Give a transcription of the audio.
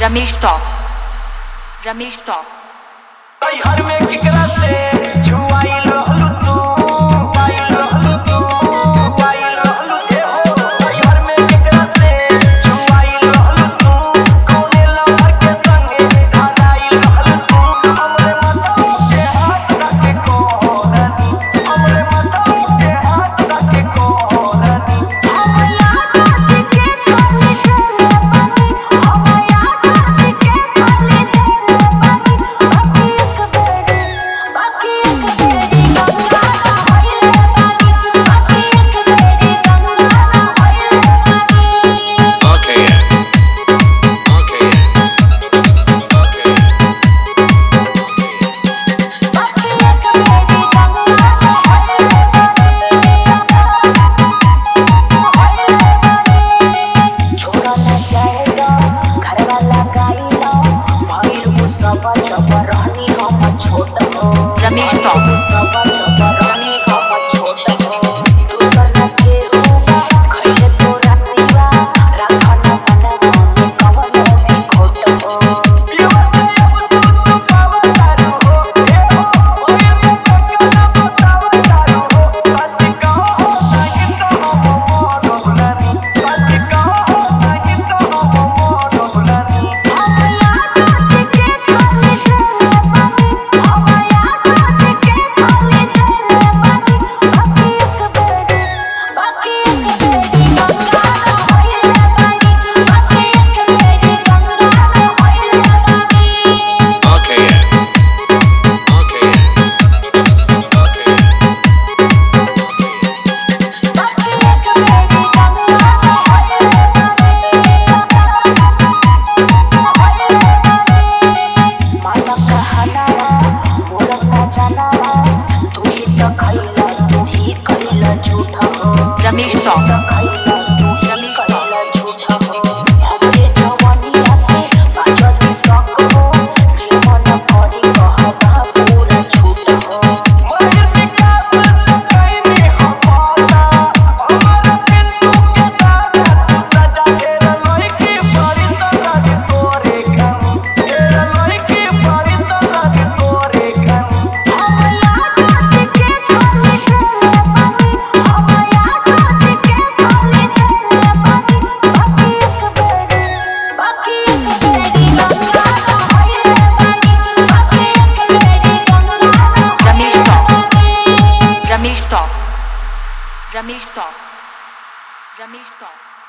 Ramesh top Ramesh top हर में किकरा से छुआई रहलू तू पाई रहलू तू पाई रहलू ए हो हर में किकरा से छुआई रहलू तू कोने लवर के संगे धागाई रहलू तू हमरे मतों के हाथ रखे कोरनी हमरे मतों के हाथ रखे कोरनी हमया काटी के खाली दे हमया काटी के खाली दे बाकी एक बेरी गंगा ना होइले बाकी एक बेरी गंगा ना होइले Okay, yeah. Okay, yeah. Okay. बाकी एक बेरी गंगा ना होइले छोड़ा ना जाएगा घर वाला गाइला भाई वो सब रहनी हम छोट हो रमेश टॉप सब रहनी हम छोट हो तू करना के होगा खइले तोरा सिवा राखन मन में कवन भी खोट हो पीवा से अब तू पाव तारू हो ए हो ओए में पक्का बताव तारू हो सच कहो नहीं तो हम मोरनी सच कहो नहीं तो हम मोरनी हमया काटी के खाली दे हमया काटी के खाली दे बाकी एक बेरी गंगा ना होइले बाकी एक बेरी गंगा ना होइले Okay, yeah. Okay, yeah. Okay. बाकी एक बेरी गंगा ना माना कहनावा मोरा सजनावा तू ही तो खइला तू ही कइला झूठा हो रमेश टॉप खइला तू ही कइला झूठा हो हमरे जवानिया के बाजती शौक हो जीवन करी कहबा पूरा झूठ हो मरने का कइने हम पाता हमारा दिल तू के दादा सजा के लइकी परी सदा तोरे कमी तेरा लइकी परी सदा तोरे कमी हमया काटी के खाली दे हमया काटी के खाली दे बाकी एक बेरी गंगा ना होइले बाकी एक बेरी गंगा ना Ramesh top Ramesh top Ramesh top Ramesh top